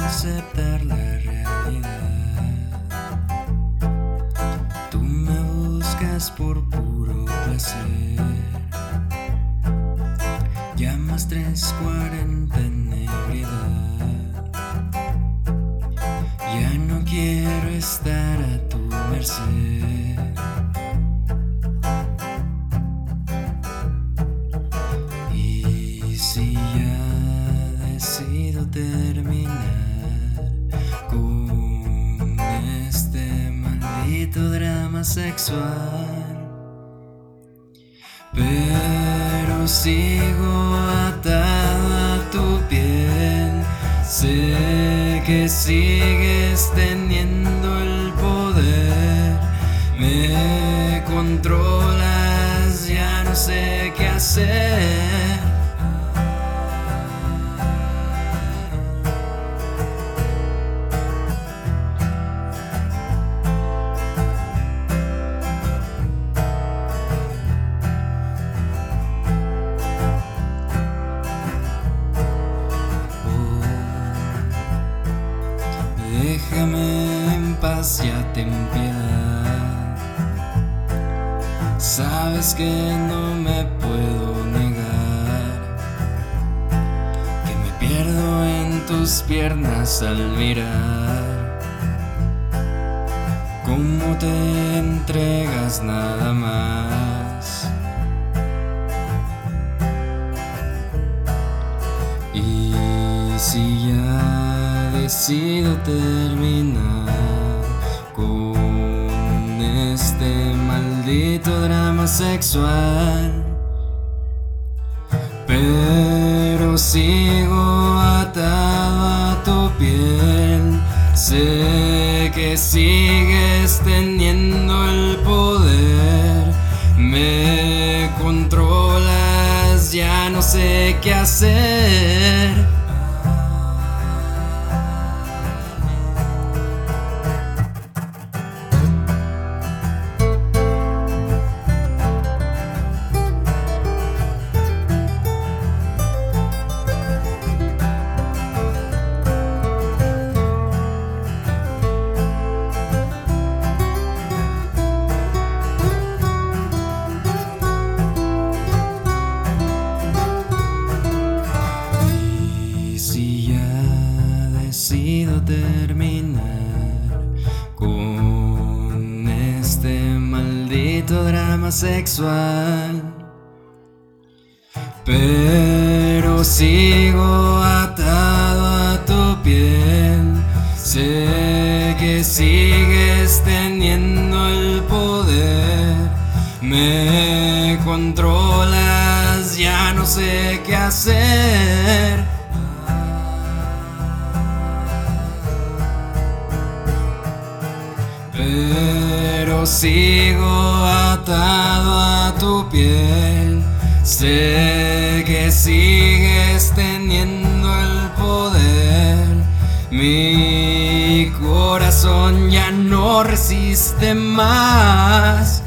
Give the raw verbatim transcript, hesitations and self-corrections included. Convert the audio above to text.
aceptar la realidad. Tú me buscas por puro placer. Llamas tres cuarenta en ebriedad. Ya no quiero estar a tu merced. Y si ya decido terminar con este maldito drama sexual, pero sigo atado a tu piel, sé que sigues teniendo el poder, me controlas, ya no sé qué hacer. Déjame en paz, ya ten piedad. Sabes que no me puedo negar, que me pierdo en tus piernas al mirar cómo te entregas nada más. Y si ya decido terminar con este maldito drama sexual, pero sigo atado a tu piel, sé que sigues teniendo el poder, me controlas, ya no sé qué hacer. Decido terminar con este maldito drama sexual, pero sigo atado a tu piel, sé que sigues teniendo el poder, me controlas, ya no sé qué hacer. Pero sigo atado a tu piel, sé que sigues teniendo el poder, mi corazón ya no resiste más.